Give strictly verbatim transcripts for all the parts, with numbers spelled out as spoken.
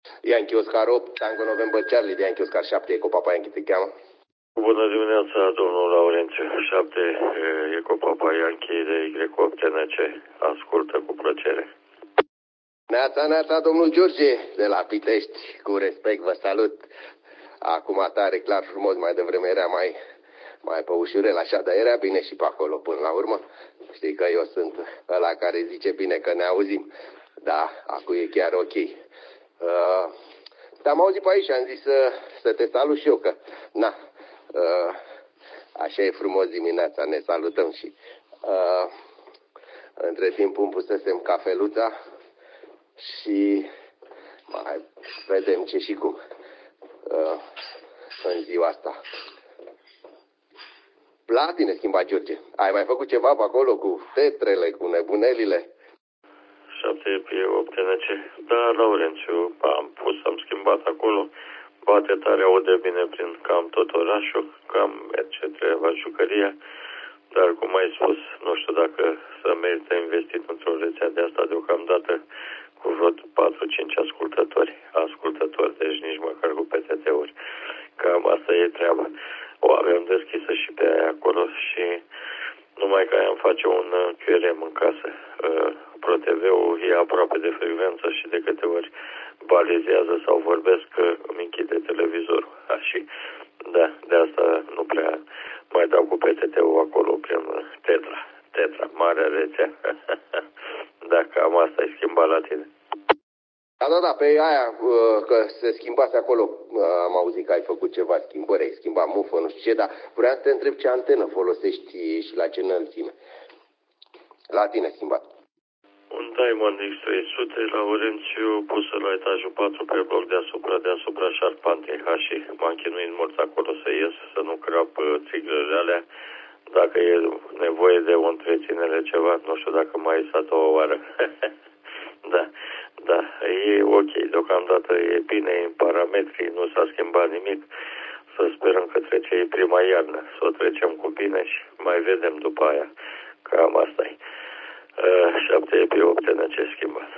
Yankee Oscar opt, Tango November Charlie, de Yankee Oscar șapte, Eco Papa Yankee te cheamă. Bună dimineața, domnul Laurențiu. șapte, Eco Papa Yankee de Y opt T N C. Ascultă cu plăcere. Neața, neața, domnul George, de la Pitești, cu respect vă salut. Acum tare, clar, frumos, mai devreme era mai, mai pe ușurel, așa, dar era bine și pe acolo până la urmă. Știi că eu sunt ăla care zice bine că ne auzim. Da, acum e chiar ok. Uh, Te-am auzit pe aici și am zis să, să te salut și eu, că, na, uh, așa e frumos dimineața, ne salutăm și uh, între timp îmi pusesem cafeluța și mai vedem ce și cum uh, în ziua asta. La tine schimba, George. Ai mai făcut ceva pe acolo cu tetrele, cu nebunelile? șapte opt T N C. Da, Laurențiu, am pus, am schimbat acolo. Bate tare, aude bine prin cam tot orașul, cam merge treaba jucăria. Dar, cum ai spus, nu știu dacă să merită investit într-o rețea de asta deocamdată cu vreo patru-cinci ascultători. Ascultători, deci nici măcar cu P T T-uri. Cam asta e treaba. O avem deschisă și pe aia acolo și numai că am face un Q R M în casă. ProTV-ul e aproape de frecvență și de câte ori balizează sau vorbesc că îmi închide televizorul. Și da, de asta nu prea mai dau cu P T T-ul acolo prin Tetra. Tetra, mare rețea. Da, cam asta e schimbat la tine. Da, da, da, pe aia că se schimbase acolo, am auzit că ai făcut ceva schimbări, ai schimbat mufă, nu știu ce, dar vreau să te întreb ce antenă folosești și la ce înălțime. La tine schimbat. Un Diamond X trei sute, Laurențiu, pusă la etajul patru pe bloc deasupra, deasupra șarpantei H și m-am chinuit mult acolo să ies, să nu crap țiglele alea. Dacă e nevoie de o întreținere ceva, nu știu dacă mai iesat o oară. Da, da, e ok, deocamdată e bine în parametrii, nu s-a schimbat nimic. Să sperăm că trece prima iarnă, să o trecem cu bine și mai vedem după aia. Cam asta e. șapte opt T N C schimbat.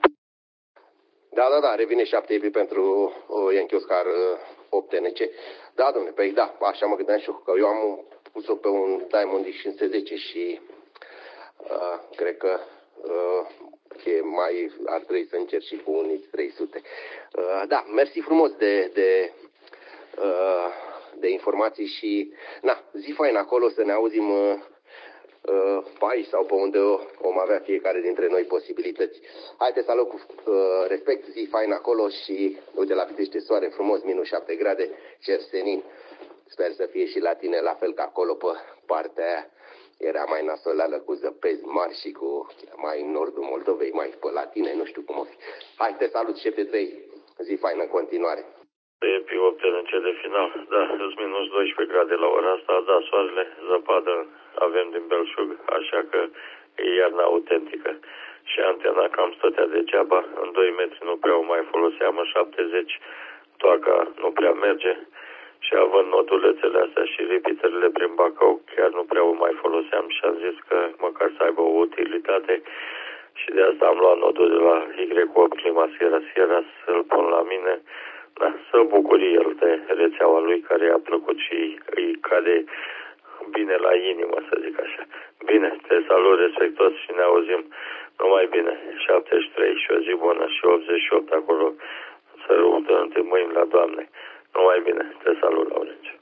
Da, da, da, revine șapte epi pentru uh, Yankee Oscar uh, opt T N C. Da, domnule, păi da, așa mă gândeam și eu, că eu am pus-o pe un Diamond X cinci zece și uh, cred că uh, e mai ar trebui să încerc și cu un X trei sute. Uh, da, mersi frumos de, de, uh, de informații și, na, zi fain acolo să ne auzim uh, uh, pe aici sau pe unde vom avea fiecare dintre noi posibilități. Haideți să luăm cu uh, respect, zi fain acolo și uite la Pitește soare frumos, minus șapte grade, cer senin. Sper să fie și la tine la fel ca acolo pe partea aia. Era mai nasolală cu zăpezi mari și cu mai în nordul Moldovei, mai pe la tine, nu știu cum o fi. Hai, te salut, șapte trei, zi faină în continuare. E pe opt N C de final, da, sunt minus doisprezece grade la ora asta, da, soarele, zăpadă avem din belșug, așa că e iarna autentică. Și antena cam stătea degeaba, în doi metri nu prea o mai foloseam, în șaptezeci toaca nu prea merge. Și având nodulețele astea și repeaterele prin Bacău, chiar nu prea o mai foloseam și am zis că măcar să aibă o utilitate. Și de asta am luat nodul de la Y opt Clima Sierra Sierra să-l pun la mine. Da, să bucuri el de rețeaua lui care i-a plăcut și îi cade bine la inimă, să zic așa. Bine, te salut respectos și ne auzim numai bine. șaptezeci și trei și o zi bună și optzeci și opt acolo. Să rugăm între mâini la Doamne. Numai bine, te salut, Laurențiu.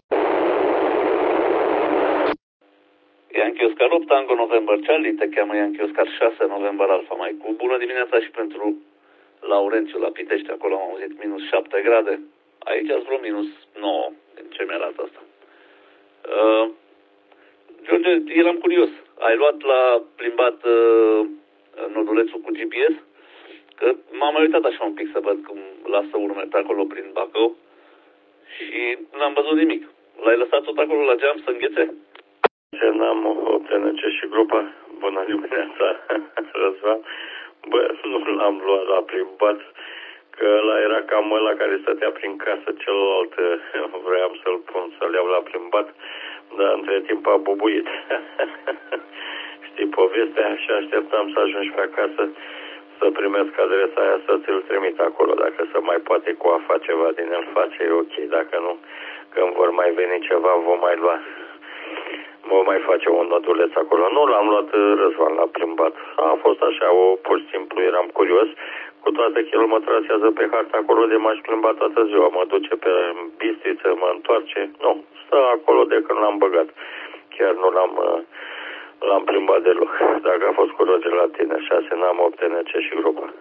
Yankee Oscar opt, Tango November Charlie, te cheamă Yankee Oscar șase, November Alpha Mike. Bună dimineața și pentru Laurențiu la Pitești, acolo am auzit minus șapte grade. Aici ați vreo minus nouă, din ce mi arată asta. Uh, George, eram curios. Ai luat la plimbat uh, nodulețul cu G P S? Că m-am mai uitat așa un pic să văd cum lasă urme pe acolo prin Bacău și n-am văzut nimic. L-ai lăsat tot acolo la geam să înghețe? N-am obținut și grupa. Bună dimineața, Răzvan. Bă, nu l-am luat la plimbat, că ăla era cam ăla care stătea prin casă, celălalt vreau să-l pun, să-l iau la plimbat, dar între timp a bubuit. Știi povestea? Și așteptam să ajungi pe acasă să primesc adresa aia să ți-l trimit acolo. Dacă se mai poate coafa ceva din el, face, e ok. Dacă nu, când vor mai veni ceva, vom mai lua. Mă mai face un noduleț acolo. Nu l-am luat, Răzvan, l-a plimbat. A fost așa, o, pur și simplu, eram curios. Cu toate că el mă trasează pe harta acolo de m-aș plimba toată ziua. Mă duce pe Bistriță, mă întoarce. Nu, stă acolo de când l-am băgat. Chiar nu l-am, l-am plimbat deloc. Dacă a fost cu Roger la tine, șase n-am opt N C și grupa.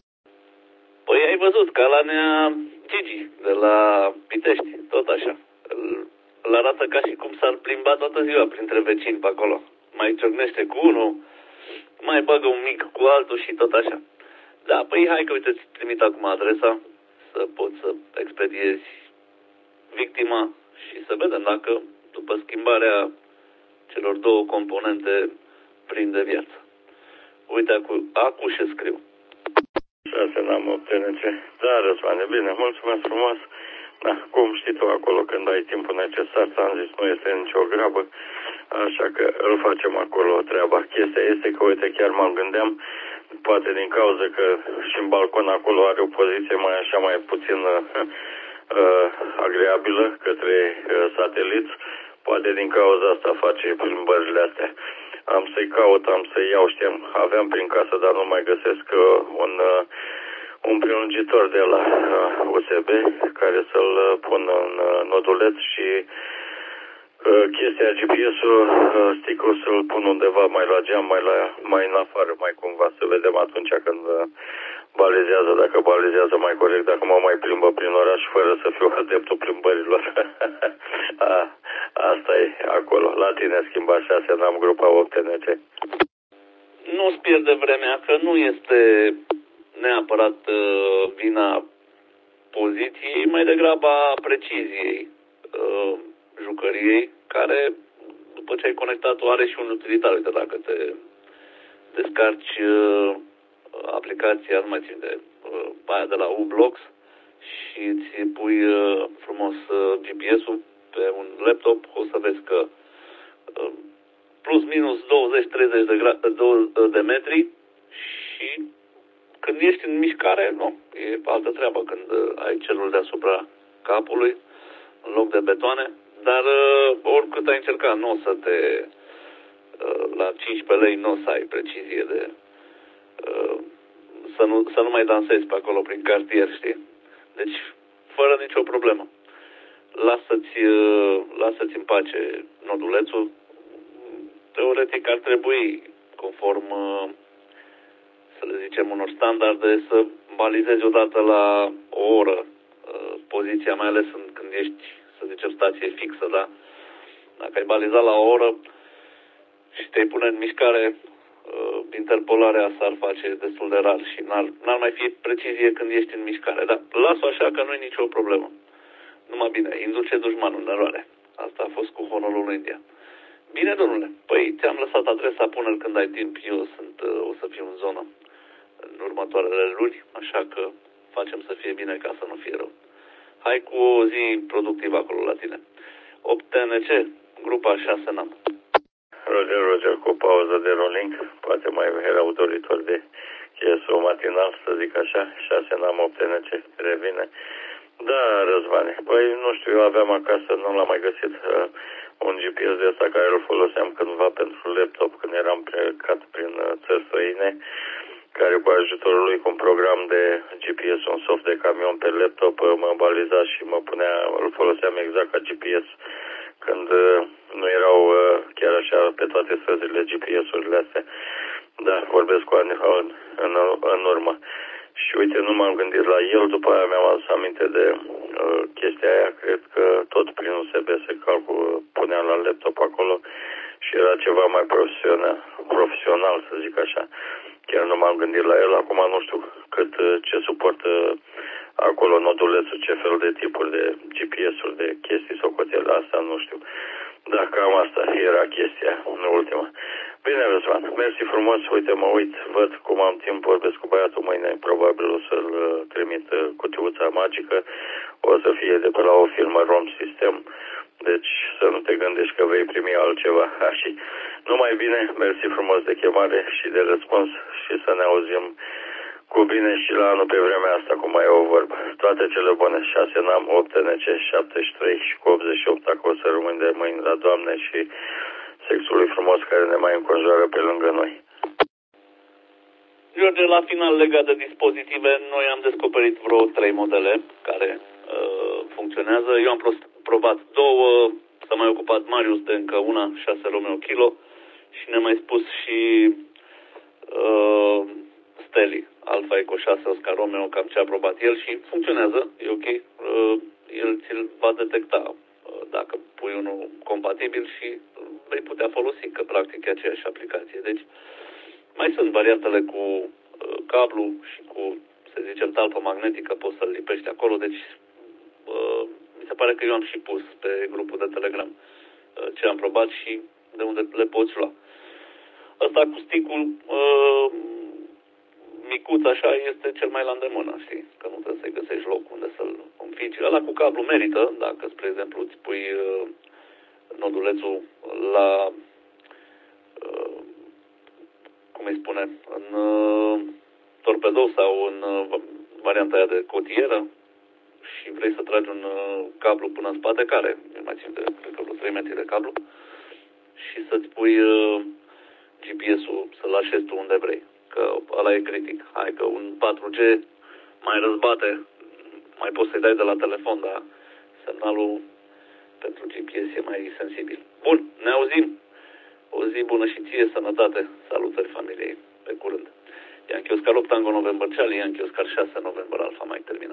Păi ai văzut, ca la nea Gigi, de la Pitești, tot așa. Îl arată ca și cum s-ar plimba toată ziua printre vecini pe acolo. Mai ciocnește cu unul, mai bagă un mic cu altul și tot așa. Da, păi hai că uite, îți trimit acum adresa să poți să expediezi victima și să vedem dacă după schimbarea celor două componente prinde viață. Uite, acu, acu și scriu. șase n-am opt N C. Da, Răzvane, bine, mulțumesc frumos. Da, cum știi tu acolo, când ai timpul necesar, ți-am zis, nu este nicio grabă, așa că îl facem acolo treaba. Chestia este că, uite, chiar mă gândeam, poate din cauza că și în balcon acolo are o poziție mai așa, mai puțin uh, agreabilă către uh, satelit, poate din cauza asta face plimbările astea. Am să-i caut, am să-i iau, știam, aveam prin casă, dar nu mai găsesc uh, un... Uh, un prelungitor de la uh, U S B care să-l uh, pun în uh, noduleț și uh, chestia G P S-ul, uh, stick-ul să-l pun undeva mai la geam, mai, la, mai în afară, mai cumva, să vedem atunci când uh, balizează, dacă balizează mai corect, dacă mă mai plimbă prin oraș fără să fiu adeptul plimbărilor. A, asta e acolo. La tine schimba șase, n-am grupa opt N C. Nu-ți pierde vremea, că nu este neapărat uh, vina poziției, mai degrabă a preciziei uh, jucăriei, care, după ce ai conectat-o, are și un utilitar. Uite, dacă te descarci uh, aplicația, nu mai țin de uh, aia de la U-Blocks și îți pui uh, frumos uh, G P S-ul pe un laptop, o să vezi că uh, plus minus douăzeci treizeci de, gra- de metri și când ești în mișcare, nu, e altă treabă când ai celul deasupra capului, în loc de betoane, dar uh, oricât ai încercat, nu o să te, uh, la cincisprezece lei nu o să ai precizie de, uh, să, nu, să nu mai dansezi pe acolo prin cartier, știi? Deci, fără nicio problemă. Lasă-ți, uh, lasă-ți în pace nodulețul. Teoretic ar trebui, conform uh, să le zicem, unor standarde, să balizezi odată la o oră uh, poziția, mai ales în, când ești, să zicem, stație fixă, da? Dacă ai balizat la o oră și te-ai pune în mișcare, uh, interpolarea s-ar face destul de rar și n-ar, n-ar mai fi precizie când ești în mișcare, da? Las-o așa că nu e nicio problemă. Numai bine, induce dușmanul în eroare. Asta a fost cu Honorul lui India. Bine, domnule, păi ți-am lăsat adresa, până când ai timp, eu sunt, uh, o să fiu în zonă în următoarele luni, așa că facem să fie bine ca să nu fie rău. Hai cu o zi productivă acolo la tine. opt N C, grupa șase n-am. Roger, Roger, cu pauză de rolling, poate mai erau doritori de chesul matinal, să zic așa, șase n-am, opt N C, revine. Da, Răzvane, păi nu știu, eu aveam acasă, nu l-am mai găsit, uh, un G P S de ăsta care îl foloseam cândva pentru laptop, când eram plecat prin uh, țări străine, care cu ajutorul lui, cu un program de G P S, un soft de camion pe laptop, mă baliza și mă punea, îl foloseam exact ca G P S când uh, nu erau uh, chiar așa pe toate străzile G P S-urile astea. Da, vorbesc cu ani în, în, în urmă. Și uite, nu m-am gândit la el, după aia mi-am adus aminte de uh, chestia aia, cred că tot prin U S B se calcul, puneam la laptop acolo și era ceva mai profesional, profesional, să zic așa. Chiar nu m-am gândit la el, acum nu știu cât, ce suportă acolo nodulețul, ce fel de tipuri de G P S-uri, de chestii socotele, asta nu știu. Da, cam asta era chestia, în ultima. Bine, Răzvan, mersi frumos, uite, mă uit, văd cum am timp, vorbesc cu băiatul mâine, probabil o să-l trimit cutiuța magică, o să fie de pe la o firmă ROM System, deci să nu te gândești că vei primi altceva. Și numai bine, mersi frumos de chemare și de răspuns și să ne auzim Cu bine și la anul pe vremea asta, cum mai e o vorbă. Toate cele bune. șase N-am, opt T N C, șaptezeci și trei și cu optzeci și opt acolo să rămân de mâini la Doamne și sexului frumos care ne mai înconjoară pe lângă noi. George, la final, legat de dispozitive, noi am descoperit vreo trei modele care uh, funcționează. Eu am probat două, s-a mai ocupat Marius de încă una, șase Romeo Kilo, și ne-a mai spus și uh, Steli, Alfa Eco șase Oscar Romeo, cam ce a probat el și funcționează, e ok. Uh, el ți-l va detecta uh, dacă pui unul compatibil și vei putea folosi, că practic e aceeași aplicație. Deci, mai sunt variantele cu uh, cablu și cu, să zicem, talpă magnetică, poți să-l lipești acolo, deci uh, mi se pare că eu am și pus pe grupul de Telegram uh, ce am probat și de unde le poți lua. Ăsta cu sticul uh, micuț așa este cel mai la îndemână, știi? Că nu trebuie să-i găsești loc unde să-l înfici. Ăla cu cablu merită, dacă, spre exemplu, îți pui uh, nodulețul la uh, cum îi spune, în uh, torpedou sau în uh, varianta aia de cotieră și vrei să tragi un uh, cablu până în spate, care, nu mai țin de, cred că vreo trei metri de cablu, și să-ți pui uh, G P S-ul, să-l așezi tu unde vrei, că ăla e critic. Hai că un patru G mai răzbate, mai poți să-i dai de la telefon, dar semnalul pentru G P S e mai sensibil. Bun, ne auzim! O zi bună și ție, sănătate, salutări familiei, pe curând. Yankee Oscar opt Tango November Charlie, Yankee Oscar șase November Alpha, mai terminat.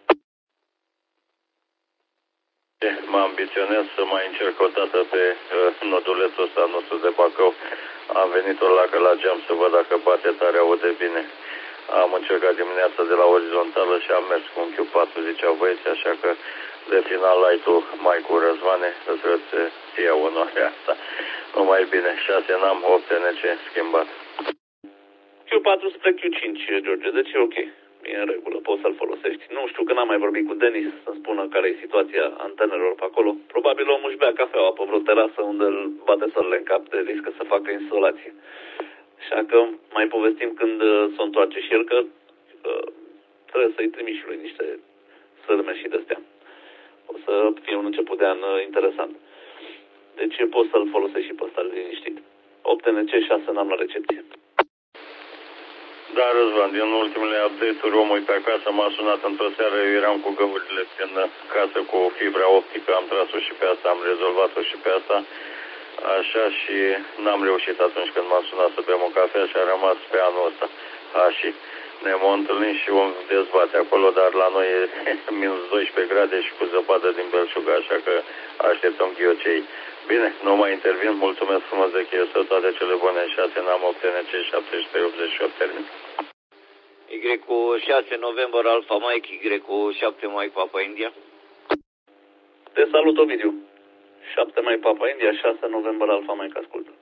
Mă ambiționez să mai încerc o dată pe uh, nodulețul ăsta nostru de Bacău. Am venit-o la că la geam să văd dacă bate tare, aude bine. Am încercat dimineața de la orizontală și am mers cu un Q patru, ziceau băieți, așa că de final ai tu, mai cu Răzvane, să-ți ție onoarea asta. Numai bine, șase N-am, opt T N C, schimbat. Q patru spre Q cinci, George, deci e ok. E în regulă, poți să-l folosești. Nu știu, că n-am mai vorbit cu Denis să spună care e situația antenelor pe acolo. Probabil omul își bea cafeaua pe vreo terasă unde îl bate să-l în cap, de riscă să facă instalație. Așa că mai povestim când s-o întoarce și el, că uh, trebuie să-i trimiți și lui niște sârme și de-astea. O să fie un început de an interesant. Deci poți să-l folosești și pe ăsta liniștit. opt T N C șase N-am la recepție. Da, Răzvan, din ultimele update-uri, omul pe acasă m-a sunat într-o seară, eu eram cu găurile în casă cu fibra optică, am tras-o și pe asta, am rezolvat-o și pe asta, așa, și n-am reușit atunci când m-a sunat să bem o cafea și a rămas pe anul ăsta. A, și ne vom întâlni și vom dezbate acolo, dar la noi e minus doisprezece grade și cu zăpadă din belșug, așa că așteptăm ghiocei. Bine, nu mai intervin, mulțumesc frumos de chestia, toate cele bune, șase N-am, opt T N C, șaptezeci și trei optzeci și opt, termin. Y cu șase November Alpha Mike, Y cu șapte Mike Papa India. Te salut, Ovidiu. șapte mai Papa India, șase November Alpha Mike, ascultă.